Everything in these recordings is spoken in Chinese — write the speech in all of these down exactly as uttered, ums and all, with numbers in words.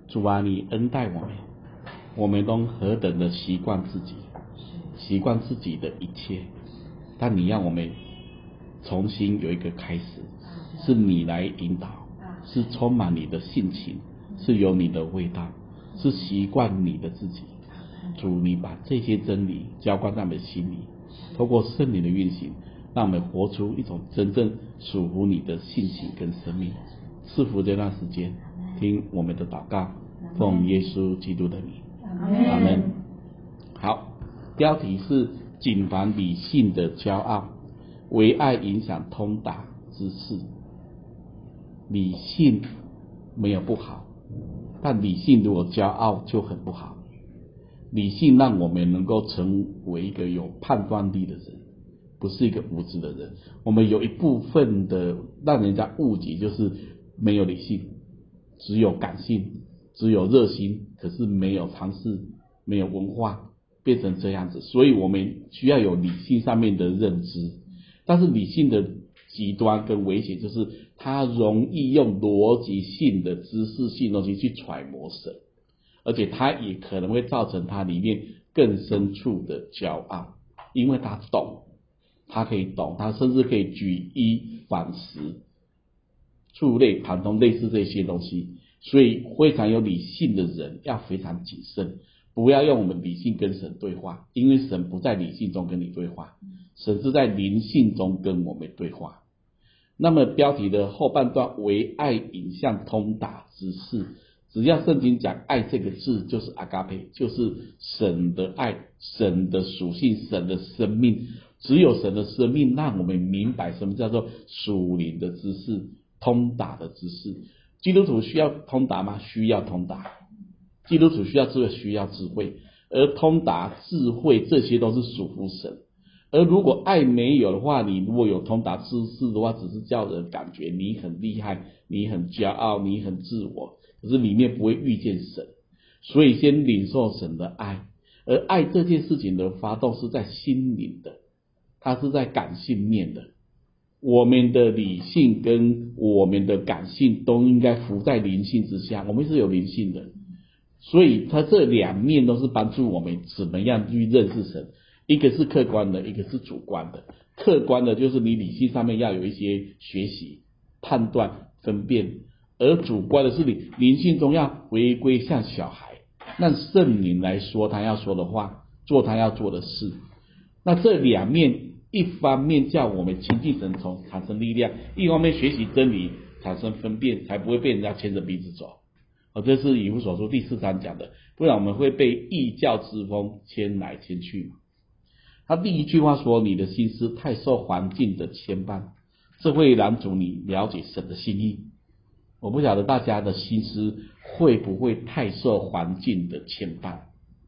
主啊，你恩待我们，我们都何等的习惯自己，习惯自己的一切，但你让我们重新有一个开始，是你来引导，是充满你的性情，是有你的味道，是习惯你的自己。主，你把这些真理浇灌在我们心里，透过圣灵的运行，让我们活出一种真正属乎你的性情跟生命。赐福这段时间，听我们的祷告，奉耶稣基督的名，阿们。好，标题是谨防理性的骄傲，为爱影响通达之事。理性没有不好，但理性如果骄傲就很不好。理性让我们能够成为一个有判断力的人，不是一个无知的人。我们有一部分的让人家误解，就是没有理性，只有感性，只有热心，可是没有常识，没有文化，变成这样子。所以我们需要有理性上面的认知，但是理性的极端跟危险就是它容易用逻辑性的知识性东西去揣摩神，而且它也可能会造成它里面更深处的骄傲，因为他懂，他可以懂，他甚至可以举一反十，触类旁通，类似这些东西。所以非常有理性的人要非常谨慎，不要用我们理性跟神对话，因为神不在理性中跟你对话，神是在灵性中跟我们对话。那么标题的后半段，为爱引向通达之事，只要圣经讲爱这个字，就是阿嘎佩，就是神的爱，神的属性，神的生命。只有神的生命让我们明白什么叫做属灵的知识，通达的知识。基督徒需要通达吗？需要通达。基督徒需要智慧，需要智慧。而通达、智慧这些都是属乎神。而如果爱没有的话，你如果有通达知识的话，只是叫人感觉你很厉害，你很骄傲，你很自我，可是里面不会遇见神。所以先领受神的爱，而爱这件事情的发动是在心灵的，它是在感性面的。我们的理性跟我们的感性都应该浮在灵性之下，我们是有灵性的，所以它这两面都是帮助我们怎么样去认识神。一个是客观的，一个是主观的。客观的就是你理性上面要有一些学习、判断、分辨，而主观的是你灵性中要回归像小孩，让圣灵来说他要说的话，做他要做的事。那这两面，一方面叫我们亲近神从产生力量，一方面学习真理产生分辨，才不会被人家牵着鼻子走。哦，这是以弗所书第四章讲的，不然我们会被异教之风牵来牵去。他第一句话说，你的心思太受环境的牵绊，这会拦阻你了解神的心意。我不晓得大家的心思会不会太受环境的牵绊。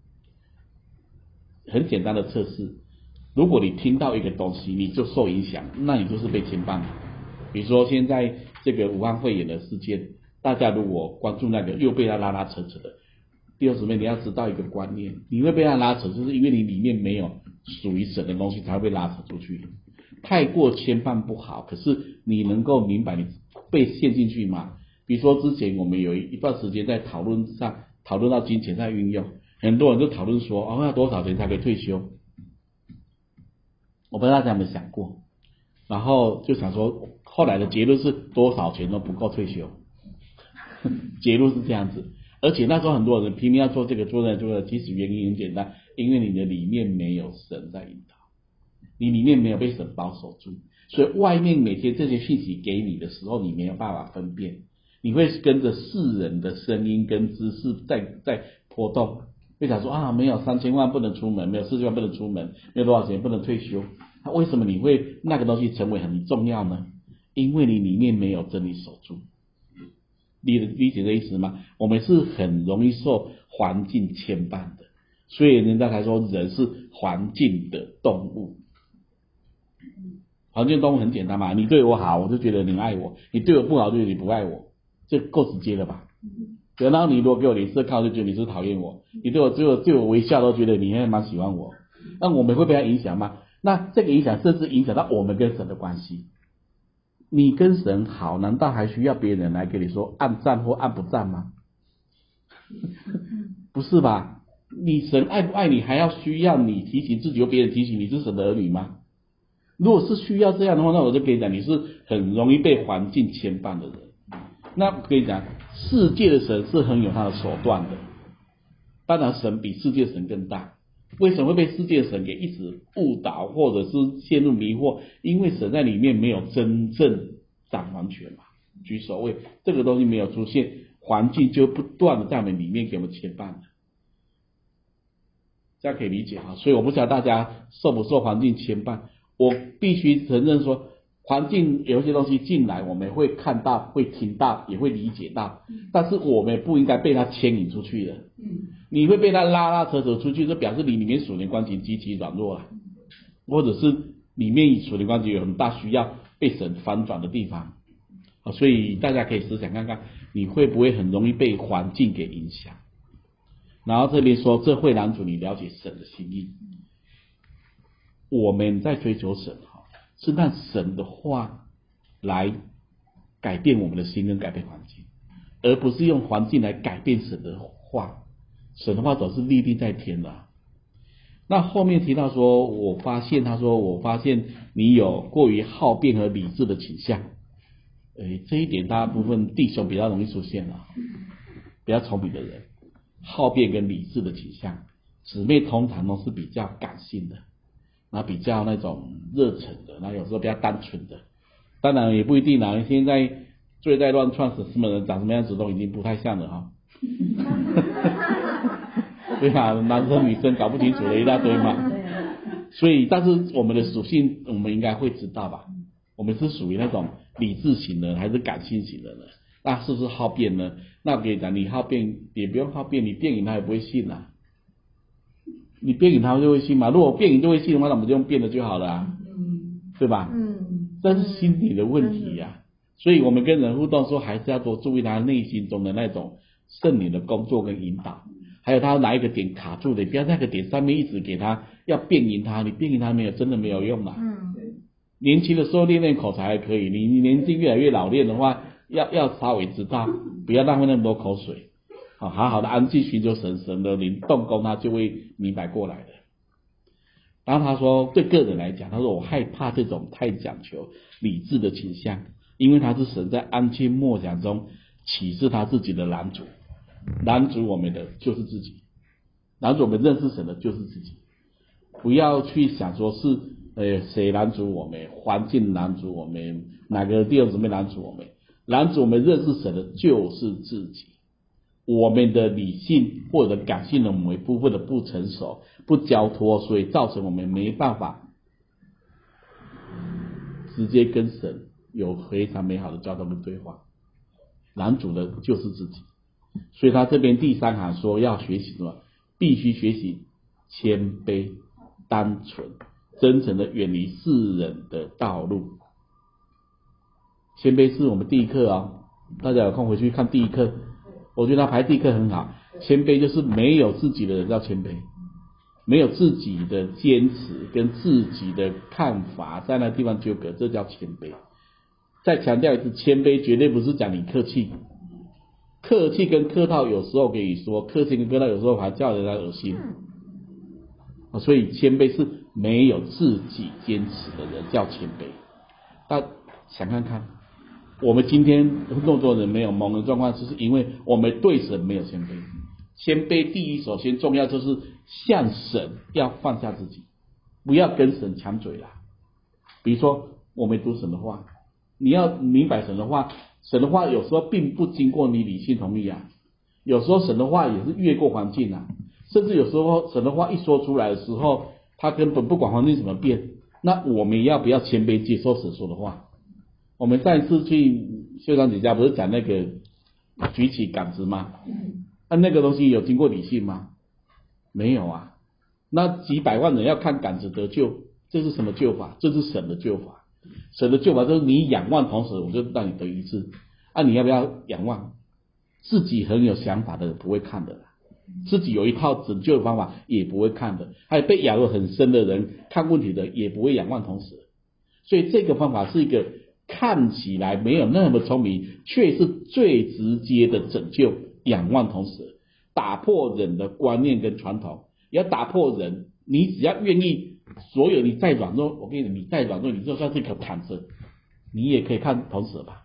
很简单的测试，如果你听到一个东西你就受影响，那你就是被牵绊了。比如说现在这个武汉肺炎的事件，大家如果关注那个又被他拉拉扯扯的，弟兄姊妹，你要知道一个观念，你会被他拉扯，就是因为你里面没有属于神的东西才会被拉扯出去。太过牵绊不好，可是你能够明白你被陷进去吗？比如说之前我们有一段时间在讨论上讨论到金钱在运用，很多人就讨论说哦，要多少钱才可以退休。我不知道大家有没有想过，然后就想说后来的结论是多少钱都不够退休结论是这样子。而且那时候很多人拼命要做这个做那个做那个，其实原因很简单，因为你的里面没有神在引导，你里面没有被神保守住，所以外面每天这些信息给你的时候，你没有办法分辨，你会跟着世人的声音跟知识在在波动，会想说啊，没有三千万不能出门，没有四千万不能出门，没有多少钱不能退休。那为什么你会那个东西成为很重要呢？因为你里面没有真理守住。你理解这意思吗？我们是很容易受环境牵绊的，所以人家才说人是环境的动物。环境动物很简单嘛，你对我好，我就觉得你爱我；你对我不好，就觉得你不爱我，这够直接了吧？对，然后你如果给我脸色看，就觉得你是讨厌我；你对我对我对我微笑，都觉得你还蛮喜欢我。那我们会被他影响吗？那这个影响甚至影响到我们跟神的关系。你跟神好，难道还需要别人来跟你说按赞或按不赞吗？ 不是吧？你神爱不爱你，还要需要你提醒自己，或别人提醒你是神的儿女吗？如果是需要这样的话，那我就跟你讲，你是很容易被环境牵绊的人。那我跟你讲，世界的神是很有他的手段的，当然神比世界神更大。为什么会被世界神给一直误导，或者是陷入迷惑？因为神在里面没有真正掌完权嘛，居首位，这个东西没有出现，环境就不断的在我们里面给我们牵绊了。这样可以理解哈。所以我不知道大家受不受环境牵绊，我必须承认说，环境有一些东西进来，我们会看到、会听到、也会理解到，但是我们不应该被它牵引出去的。你会被它拉拉扯扯出去，这表示你里面属灵关系极其软弱了，或者是里面属灵关系有很大需要被神翻转的地方。所以大家可以思想看看，你会不会很容易被环境给影响？然后这边说，这会男主你了解神的心意。我们在追求神是让神的话来改变我们的心跟改变环境，而不是用环境来改变神的话。神的话总是立定在天的、啊。那后面提到说，我发现他说我发现你有过于好辩和理智的倾向。诶，这一点大部分弟兄比较容易出现了，比较聪明的人，好辩跟理智的倾向。姊妹通常都是比较感性的，那比较那种热忱的，那有时候比较单纯的。当然也不一定啦，现在罪在乱窜，什么人长什么样子都已经不太像了哈。对啊，男生女生搞不清楚的一大堆嘛。所以，但是我们的属性，我们应该会知道吧？我们是属于那种理智型的，还是感性型的呢？那是不是好辩呢？那我跟你讲，你好辩也不用好辩，你辩赢他也不会信啊。你辩赢他就会信嘛？如果辩赢就会信的话，那我们就用辩的就好了、啊，对吧？嗯，这是心理的问题呀、啊。所以我们跟人互动说，还是要多注意他内心中的那种圣灵的工作跟引导，还有他哪一个点卡住的，不要在那个点上面一直给他要辩赢他，你辩赢他没有真的没有用嘛。嗯，年轻的时候练练口才还可以，你年纪越来越老练的话，要要稍微知道，不要浪费那么多口水，好好的安静寻求神，神的灵动工，他就会明白过来的。然后他说，对个人来讲，他说我害怕这种太讲求理智的倾向，因为他是神在安静默想中启示他自己的拦阻，拦阻我们的就是自己，拦阻我们认识神的就是自己。不要去想说是呃谁拦阻我们，环境拦阻我们，哪个弟兄姊妹拦阻我们，拦阻我们认识神的就是自己。我们的理性或者感性的某一部分的不成熟、不交托，所以造成我们没办法直接跟神有非常美好的交通跟对话。拦阻的就是自己，所以他这边第三行说要学习什么？必须学习谦卑、单纯、真诚的远离世人的道路。谦卑是我们第一课啊，大家有空回去看第一课。我觉得他排第一课很好，谦卑就是没有自己的人叫谦卑，没有自己的坚持跟自己的看法在那地方纠葛，这叫谦卑。再强调一次，谦卑绝对不是讲你客气，客气跟客套有时候可以说，客气跟客套有时候还叫人家恶心。所以谦卑是没有自己坚持的人叫谦卑。大家想看看，我们今天那么多人没有蒙的状况，就是因为我们对神没有谦卑。谦卑第一，首先重要就是向神要放下自己，不要跟神抢嘴啦。比如说我们读神的话，你要明白神的话，神的话有时候并不经过你理性同意啊，有时候神的话也是越过环境啊，甚至有时候神的话一说出来的时候，他根本不管环境怎么变，那我们要不要谦卑接受神说的话？我们上一次去秀长姐家不是讲那个举起杆子吗？那、啊、那个东西有经过理性吗？没有啊。那几百万人要看杆子得救，这是什么救法？这是神的救法。神的救法就是你仰望同时，我就让你得医治。啊，你要不要仰望？自己很有想法的人不会看的啦，自己有一套拯救的方法也不会看的，还有被养入很深的人看问题的也不会仰望同时。所以这个方法是一个看起来没有那么聪明，却是最直接的拯救，仰望同时。 打破人的观念跟传统，要打破人。你只要愿意，所有你再软弱，我跟你讲，你再软弱，你就算是一颗坦子，你也可以看铜蛇吧。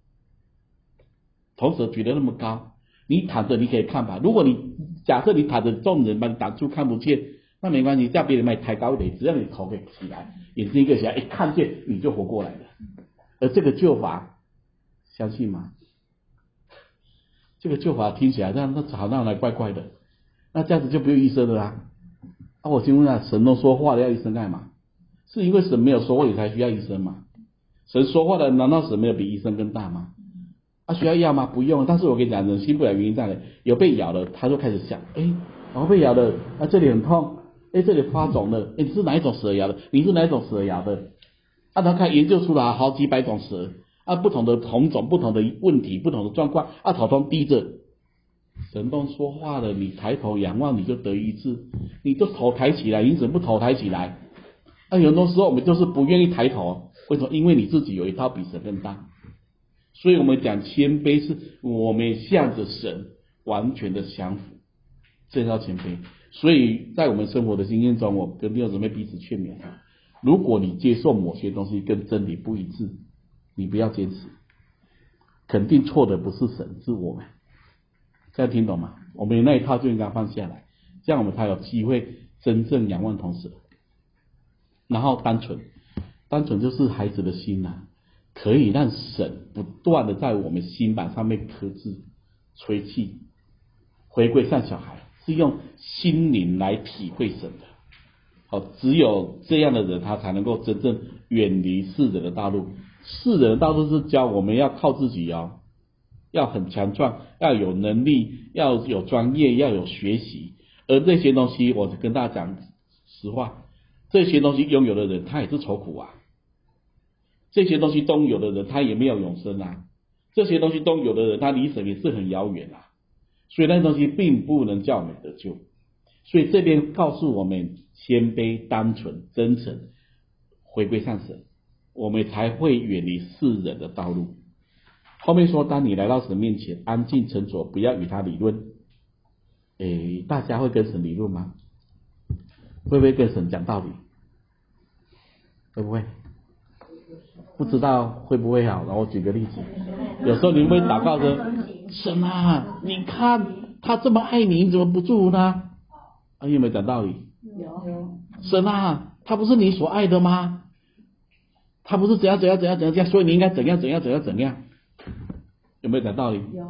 铜蛇举得那么高，你躺着你可以看吧。如果你假设你躺着，众人把你挡住看不见，那没关系，叫别人把你抬高一点，只要你头给起来，眼睛一个起来，一看见你就活过来了。而这个救法，相信吗？这个救法听起来那那好像来怪怪的，那这样子就不用医生了啦。啊，我请问啊，神都说话了，要医生干嘛？是因为神没有说话，你才需要医生吗？神说话的，难道神没有比医生更大吗？啊，需要药吗？不用。但是我跟你讲，人心不了原因在哪里？有被咬了，他就开始想，哎，然后被咬了，啊，这里很痛，哎，这里发肿了，哎，你是哪一种蛇咬的？你是哪一种蛇咬的？啊，他看研究出来好几百种蛇，啊，不同的同种、不同的问题、不同的状况，啊，头痛低着，神都说话了，你抬头仰望，你就得医治，你就头抬起来，你怎么不头抬起来？啊，有很多时候我们就是不愿意抬头，为什么？因为你自己有一套比神更大。所以我们讲谦卑是我们向着神完全的降服，这叫谦卑。所以在我们生活的经验中，我跟弟兄姊妹彼此劝勉，如果你接受某些东西跟真理不一致，你不要坚持，肯定错的不是神，是我们。这样听懂吗？我们那一套就应该放下来，这样我们才有机会真正仰望同时。然后单纯，单纯就是孩子的心啊，可以让神不断的在我们心板上面刻字、吹气，回归像小孩，是用心灵来体会神的。好，只有这样的人，他才能够真正远离世人的道路。世人的道路是教我们要靠自己哦，要很强壮，要有能力，要有专业，要有学习。而这些东西，我跟大家讲实话，这些东西拥有的人，他也是愁苦啊。这些东西都有的人，他也没有永生啊。这些东西都有的人，他离神也是很遥远啊。所以那东西并不能叫我们得救。所以这边告诉我们，谦卑、单纯、真诚，回归向神，我们才会远离世人的道路。后面说，当你来到神面前，安静沉着，不要与他理论。诶，大家会跟神理论吗？会不会跟神讲道理？会不会？不知道会不会好。然后我举个例子，有时候你会祷告说，神啊，你看他这么爱你，你怎么不祝福他？啊，有没有讲道理？有。神啊，他不是你所爱的吗？他不是怎样怎样怎样怎样，所以你应该怎样怎样怎样怎样？有没有讲道理？有。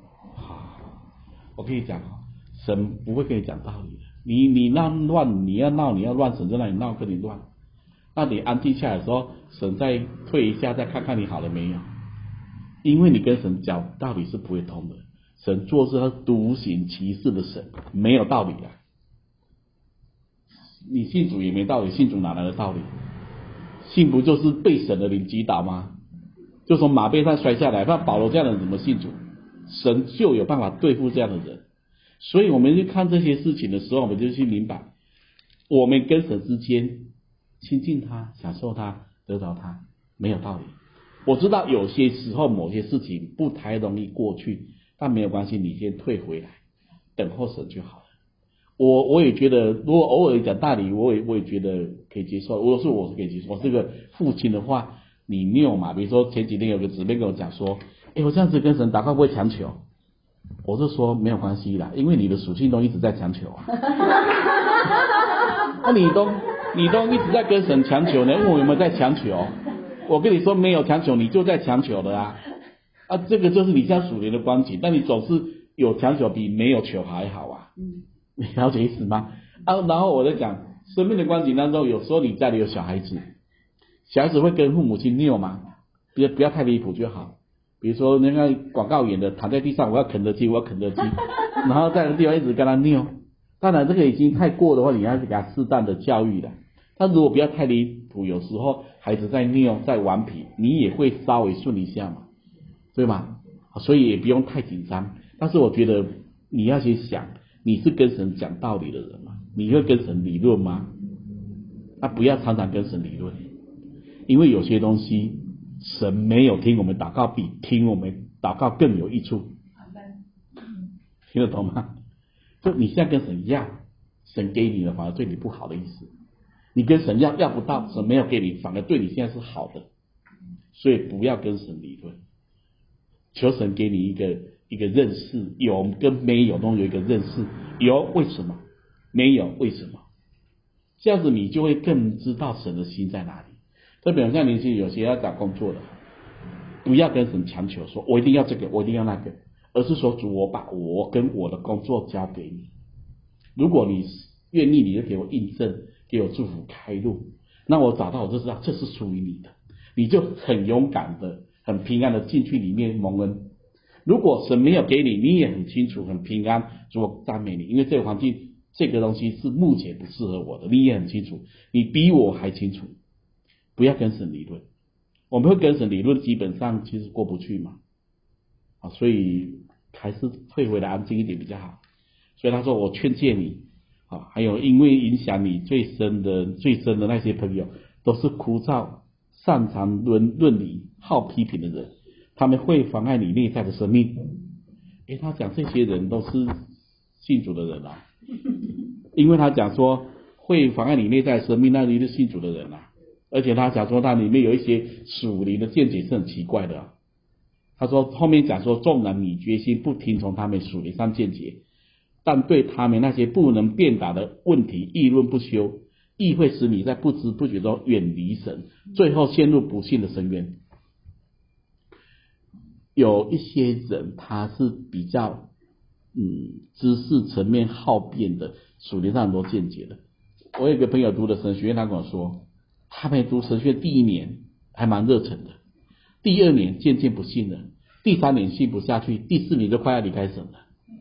我跟你讲，神不会跟你讲道理的。你你闹乱，你要闹，你要乱，神就让你闹，跟你乱。那你安静下来的时候，神再退一下，再看看你好了没有。因为你跟神讲道理是不会通的。神做事他独行其事的神，没有道理的。你信主也没道理，信主哪来的道理？信不就是被神的灵击倒吗？就从马背上摔下来，那保罗这样的人怎么信主？神就有办法对付这样的人。所以我们去看这些事情的时候，我们就去明白，我们跟神之间亲近他、享受他、得到他，没有道理。我知道有些时候某些事情不太容易过去，但没有关系，你先退回来，等候神就好了。我我也觉得，如果偶尔讲道理，我也我也觉得可以接受。如果是我是可以接受，我这个父亲的话，你拗嘛，比如说前几天有个姊妹跟我讲说，哎，我这样子跟神祷告会不会强求？我就说没有关系啦，因为你的属性都一直在强求啊。那你都你都一直在跟神强求呢，问我有没有在强求？我跟你说没有强求，你就在强求的啊。啊，这个就是你现在属灵的光景，但你总是有强求比没有求还好啊。嗯，你了解意思吗？啊，然后我在讲生命的光景当中，有时候你家里有小孩子，小孩子会跟父母亲拗嘛，不要不要太离谱就好。比如说那个广告演的躺在地上，我要肯德基，我要肯德基，然后在那个地方一直跟他拗。当然这个已经太过的话，你要给他适当的教育的。但如果不要太离谱，有时候孩子在拗在顽皮，你也会稍微顺一下嘛，对吗？所以也不用太紧张。但是我觉得你要去想，你是跟神讲道理的人吗？你会跟神理论吗？那不要常常跟神理论，因为有些东西神没有听我们祷告，比听我们祷告更有益处。听得懂吗？ 就你现在跟神要，神给你的反而对你不好的意思。你跟神要要不到，神没有给你，反而对你现在是好的。所以不要跟神理论，求神给你一个一个认识，有跟没有都有一个认识，有为什么，没有为什么，这样子你就会更知道神的心在哪里。特别像年轻人有些要找工作的，不要跟神强求说我一定要这个我一定要那个，而是说主，我把我跟我的工作交给你，如果你愿意，你就给我印证，给我祝福开路，那我找到我就知道这是属于你的，你就很勇敢的很平安的进去里面蒙恩。如果神没有给你，你也很清楚很平安，主我赞美你，因为这个环境这个东西是目前不适合我的，你也很清楚，你比我还清楚。不要跟神理论，我们会跟神理论，基本上其实过不去嘛，啊，所以还是退回来安静一点比较好。所以他说我劝诫你，啊，还有因为影响你最深的最深的那些朋友，都是枯燥、擅长论论理、好批评的人，他们会妨碍你内在的生命。诶，他讲这些人都是信主的人啊，因为他讲说会妨碍你内在的生命，那就是信主的人啊。而且他讲说他里面有一些属灵的见解是很奇怪的啊。他说后面讲说，纵然你决心不听从他们属灵上见解，但对他们那些不能辩答的问题议论不休，亦会使你在不知不觉中远离神，最后陷入不幸的深渊。有一些人他是比较嗯知识层面好辩的，属灵上很多见解的。我有一个朋友读的神学院，他跟我说，他们读神学院第一年还蛮热忱的，第二年渐渐不信了，第三年信不下去，第四年就快要离开神了。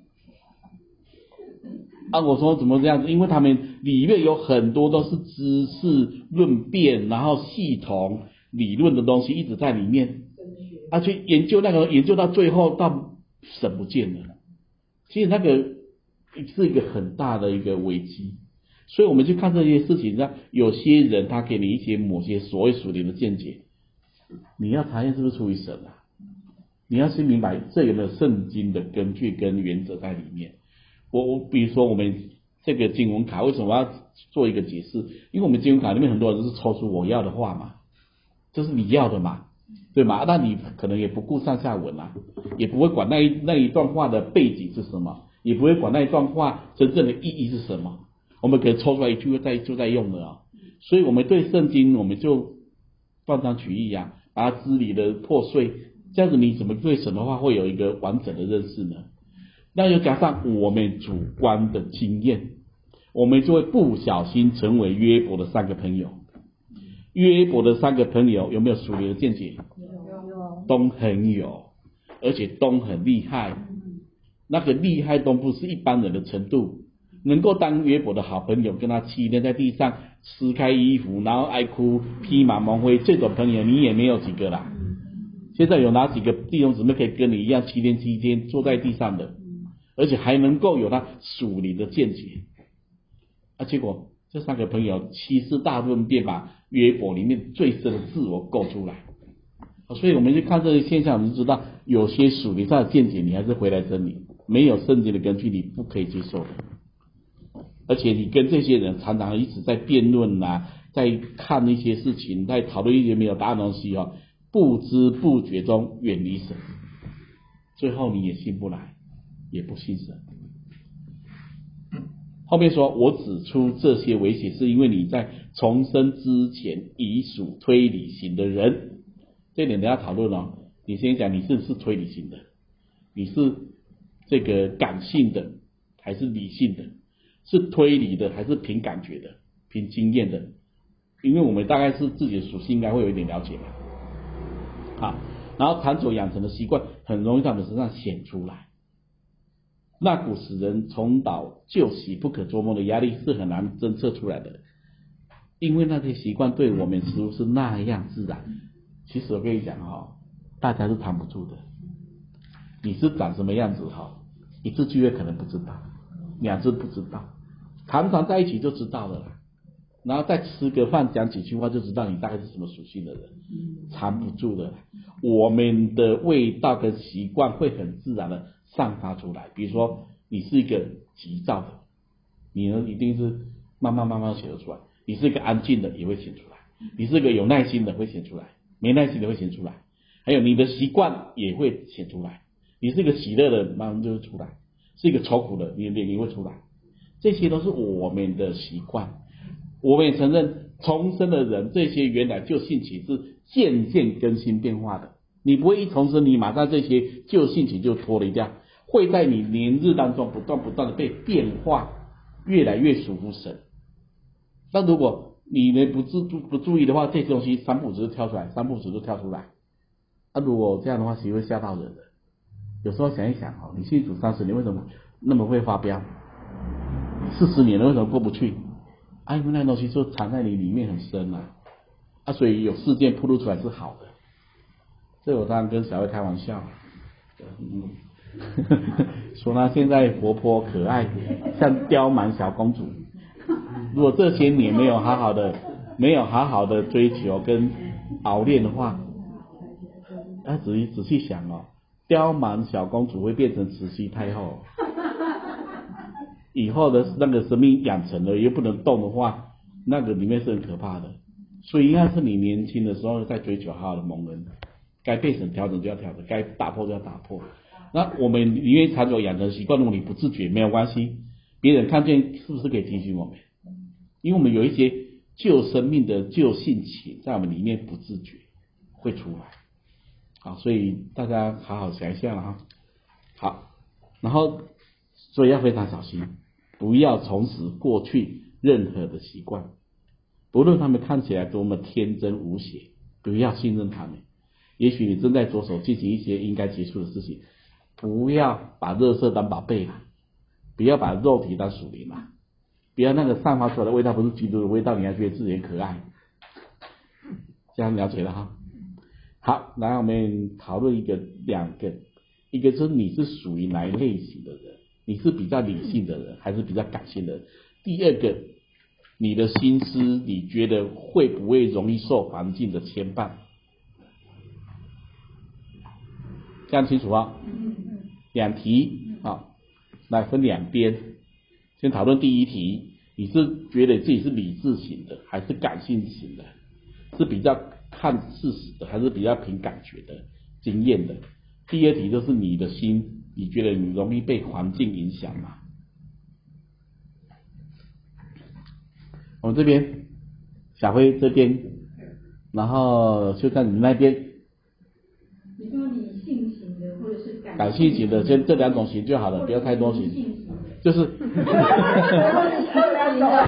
啊，我说怎么这样子？因为他们里面有很多都是知识论辩，然后系统理论的东西一直在里面，啊，去研究那个研究到最后到神不见了，其实那个是一个很大的一个危机。所以我们去看这些事情，那有些人他给你一些某些所谓属灵的见解，你要查验是不是出于神啊？你要先明白这有没有圣经的根据跟原则在里面。我我比如说我们这个经文卡为什么要做一个解释？因为我们经文卡里面很多人是抽出我要的话嘛，这是你要的嘛，对吗？那你可能也不顾上下文啊，也不会管那一那一段话的背景是什么，也不会管那一段话真正的意义是什么。我们可以抽出来一句再就在用的啊，所以我们对圣经我们就断章取义啊，把它支离的破碎，这样子你怎么对神的话会有一个完整的认识呢？那又加上我们主观的经验，我们就会不小心成为约伯的三个朋友。约伯的三个朋友有没有属灵的见解？有，都很有，而且都很厉害。那个厉害都不是一般人的程度。能够当约伯的好朋友，跟他七天在地上撕开衣服，然后爱哭披麻蒙灰，这种朋友你也没有几个啦。现在有哪几个弟兄姊妹可以跟你一样七天七天坐在地上的，而且还能够有他属灵的见解啊？结果这三个朋友七次大论辩，把约伯里面最深的自我勾出来。所以我们去看这些现象，我们就知道有些属灵上的见解你还是回来真理，没有圣经的根据你不可以接受的。而且你跟这些人常常一直在辩论啊，在看一些事情，在讨论一些没有答案的东西哦，不知不觉中远离神，最后你也信不来，也不信神。后面说，我指出这些危险，是因为你在重生之前已属推理型的人。这点等一下讨论哦。你先讲你是不是推理型的，你是这个感性的还是理性的？是推理的还是凭感觉的，凭经验的？因为我们大概是自己的属性应该会有一点了解嘛。好，然后谈所养成的习惯很容易在我们身上显出来，那股使人重蹈旧习不可捉摸的压力是很难侦测出来的，因为那些习惯对我们似乎是那样自然。其实我跟你讲哈，大家是藏不住的。你是长什么样子哈，一次聚会可能不知道，两次不知道，常常在一起就知道了啦，然后再吃个饭讲几句话就知道你大概是什么属性的人，藏不住的啦。我们的味道跟习惯会很自然的散发出来，比如说你是一个急躁的，你呢一定是慢慢慢慢写得出来。你是一个安静的，也会写出来。你是一个有耐心的，会写出来；没耐心的会写出来。还有你的习惯也会写出来。你是一个喜乐的，马上就会出来；是一个愁苦的，你的脸也会出来。这些都是我们的习惯。我们也承认，重生的人，这些原来旧性情是渐渐更新变化的。你不会一重生，你马上这些旧性情就脱离掉，会在你年日当中不断不断的被变化，越来越属乎神。那如果你们不自不注意的话，这些东西三不五时就跳出来，三不五时就跳出来。啊，如果这样的话，其实会吓到人的。有时候想一想哦，你信主三十年，为什么那么会发飙？四十年了，为什么过不去？啊，因为那东西就藏在你里面很深啊，啊，所以有事件暴露出来是好的。这我当然跟小慧开玩笑，嗯，说她现在活泼可爱，像刁蛮小公主。如果这些年没有好好的、没有好好的追求跟熬练的话，啊，仔细仔细想哦，刁蛮小公主会变成慈禧太后。以后的那个生命养成了又不能动的话，那个里面是很可怕的。所以应该是你年轻的时候在追求好好的蒙恩，该被神调整就要调整，该打破就要打破。那我们里面长久养成习惯，如果你不自觉没有关系，别人看见是不是可以提醒我们？因为我们有一些旧生命的旧性情在我们里面不自觉会出来。好，所以大家好好想一下了哈。好，然后所以要非常小心，不要重拾过去任何的习惯，不论他们看起来多么天真无邪，不要信任他们。也许你正在着手进行一些应该结束的事情，不要把垃圾当宝贝啦，不要把肉体当属灵啦，不要那个散发出来的味道不是基督的味道，你还觉得自己很可爱。这样了解了哈。好，来我们讨论一个两个，一个是你是属于哪一类型的人，你是比较理性的人还是比较感性的人？第二个，你的心思你觉得会不会容易受环境的牵绊？这样清楚啊？两题啊，来分两边，先讨论第一题，你是觉得自己是理智型的还是感性型的？是比较看事实的还是比较凭感觉的经验的？第二题就是你的心，你觉得你容易被环境影响吗？我们这边小辉这边，然后就在你们那边。 你说理性型的或者是感性型的，先这两种型就好了，不要太多型，就是